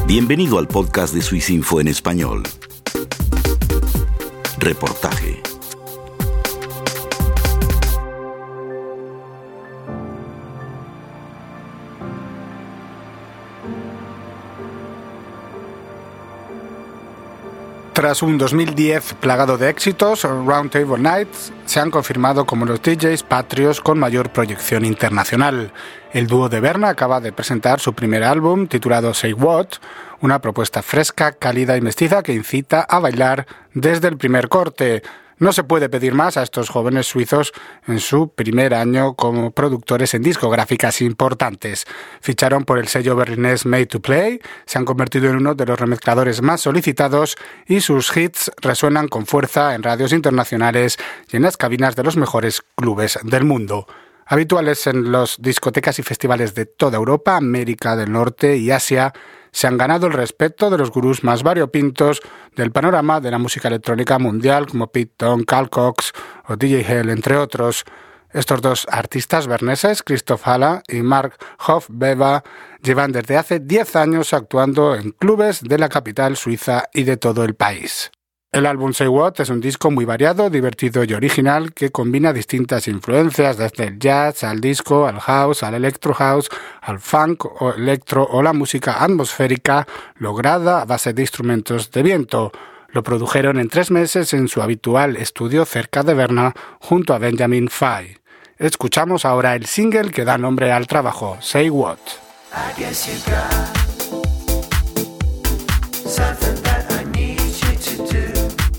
Bienvenido al podcast de Swissinfo en español. Reportaje. Tras un 2010 plagado de éxitos, Roundtable Nights se han confirmado como los DJs patrios con mayor proyección internacional. El dúo de Berna acaba de presentar su primer álbum, titulado Say What, una propuesta fresca, cálida y mestiza que incita a bailar desde el primer corte. No se puede pedir más a estos jóvenes suizos en su primer año como productores en discográficas importantes. Ficharon por el sello berlinés Made to Play, se han convertido en uno de los remezcladores más solicitados y sus hits resuenan con fuerza en radios internacionales y en las cabinas de los mejores clubes del mundo. Habituales en las discotecas y festivales de toda Europa, América del Norte y Asia, se han ganado el respeto de los gurús más variopintos del panorama de la música electrónica mundial, como Pete Tong, Carl Cox o DJ Hell, entre otros. Estos dos artistas berneses, Christoph Haller y Mark Hofbeva, llevan desde hace 10 años actuando en clubes de la capital suiza y de todo el país. El álbum Say What es un disco muy variado, divertido y original que combina distintas influencias desde el jazz al disco, al house, al electro house, al funk o electro o la música atmosférica lograda a base de instrumentos de viento. Lo produjeron en 3 meses en su habitual estudio cerca de Berna junto a Benjamin Fay. Escuchamos ahora el single que da nombre al trabajo, Say What. I guess you got something that I need you to do.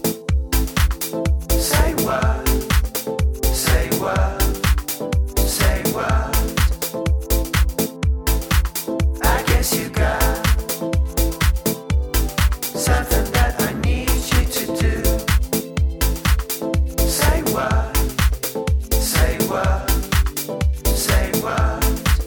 Say what? Say what? Say what? I guess you got something that I need you to do. Say what? Say what? Say what?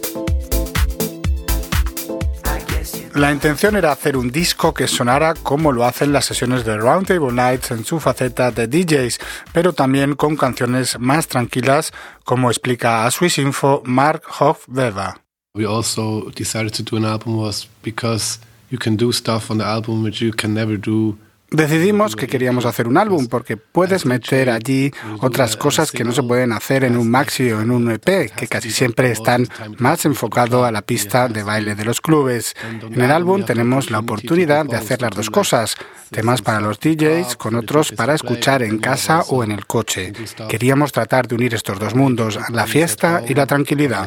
La intención era hacer un disco que sonara como lo hacen las sesiones de Roundtable Nights en su faceta de DJs, pero también con canciones más tranquilas, como explica a Swissinfo Mark Hofbeva. We also decided to do an album was because you can do stuff on the album which you can never do. Decidimos que queríamos hacer un álbum porque puedes meter allí otras cosas que no se pueden hacer en un maxi o en un EP, que casi siempre están más enfocado a la pista de baile de los clubes. En el álbum tenemos la oportunidad de hacer las dos cosas, temas para los DJs con otros para escuchar en casa o en el coche. Queríamos tratar de unir estos dos mundos, la fiesta y la tranquilidad.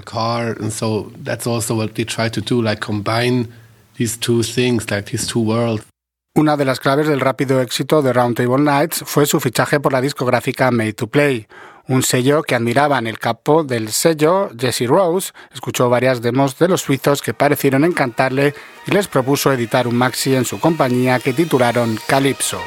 Una de las claves del rápido éxito de Roundtable Nights fue su fichaje por la discográfica Made to Play, un sello que admiraban. El capo del sello, Jesse Rose, escuchó varias demos de los suizos que parecieron encantarle y les propuso editar un maxi en su compañía que titularon Calypso.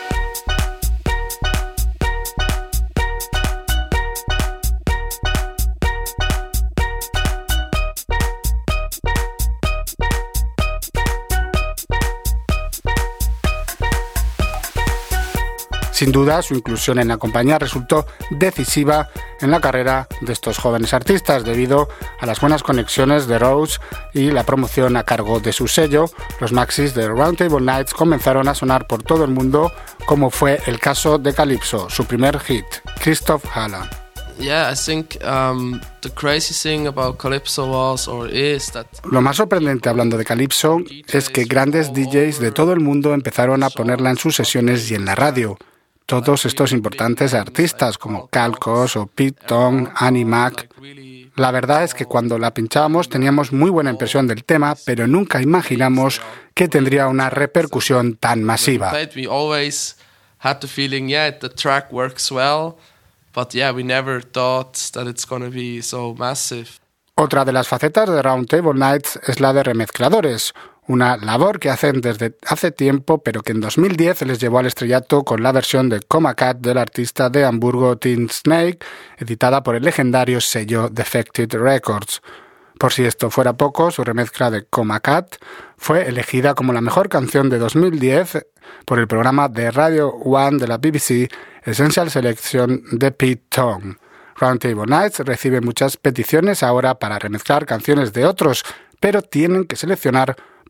Sin duda, su inclusión en la compañía resultó decisiva en la carrera de estos jóvenes artistas debido a las buenas conexiones de Rose y la promoción a cargo de su sello. Los maxis de Roundtable Nights comenzaron a sonar por todo el mundo, como fue el caso de Calypso, su primer hit, Christoph Haller. Yeah, I think the crazy thing about Calypso was or is that Lo más sorprendente hablando de Calypso es que grandes DJs de todo el mundo empezaron a ponerla en sus sesiones y en la radio. Todos estos importantes artistas como Carl Cox o Pete Tong, Annie Mac. La verdad es que cuando la pinchábamos teníamos muy buena impresión del tema, pero nunca imaginamos que tendría una repercusión tan masiva. we always had the feeling, yeah, the track works well, but yeah, we never thought that it's going to be so massive. Otra de las facetas de Roundtable Nights es la de remezcladores, una labor que hacen desde hace tiempo, pero que en 2010 les llevó al estrellato con la versión de Coma Cat del artista de Hamburgo Teen Snake, editada por el legendario sello Defected Records. Por si esto fuera poco, su remezcla de Coma Cat fue elegida como la mejor canción de 2010 por el programa de Radio One de la BBC, Essential Selection de Pete Tong. Roundtable Nights recibe muchas peticiones ahora para remezclar canciones de otros, pero tienen que seleccionar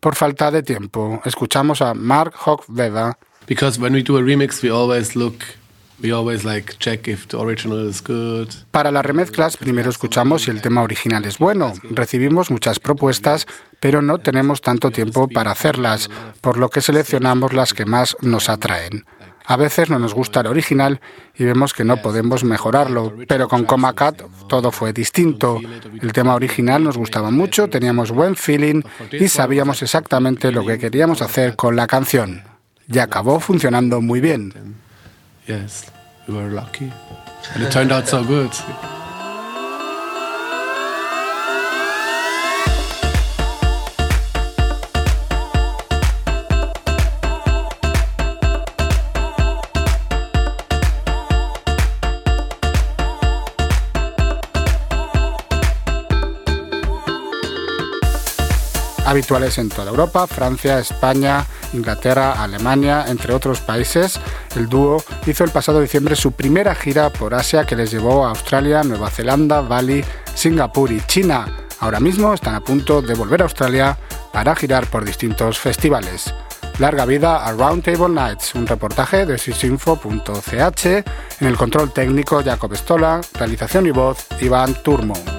por falta de tiempo. Escuchamos a Mark Hochweber. Because when we do a remix, we always like check if the original is good. Para las remezclas, primero escuchamos si el tema original es bueno. Recibimos muchas propuestas, pero no tenemos tanto tiempo para hacerlas, por lo que seleccionamos las que más nos atraen. A veces no nos gusta el original y vemos que no podemos mejorarlo, pero con Coma Cat todo fue distinto. El tema original nos gustaba mucho, teníamos buen feeling y sabíamos exactamente lo que queríamos hacer con la canción. Y acabó funcionando muy bien. Yes, we were lucky. And it turned out so good. Habituales en toda Europa, Francia, España, Inglaterra, Alemania, entre otros países, el dúo hizo el pasado diciembre su primera gira por Asia que les llevó a Australia, Nueva Zelanda, Bali, Singapur y China. Ahora mismo están a punto de volver a Australia para girar por distintos festivales. Larga vida a Round Table Nights, un reportaje de swisinfo.ch, en el control técnico Jacob Stola, realización y voz Iván Turmo.